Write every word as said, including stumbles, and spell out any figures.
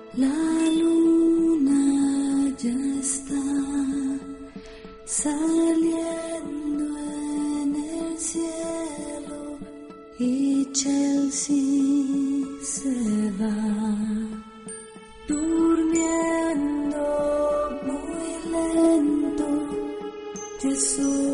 La luna ya está saliendo en el cielo y Chelsea se va durmiendo muy lento. Jesús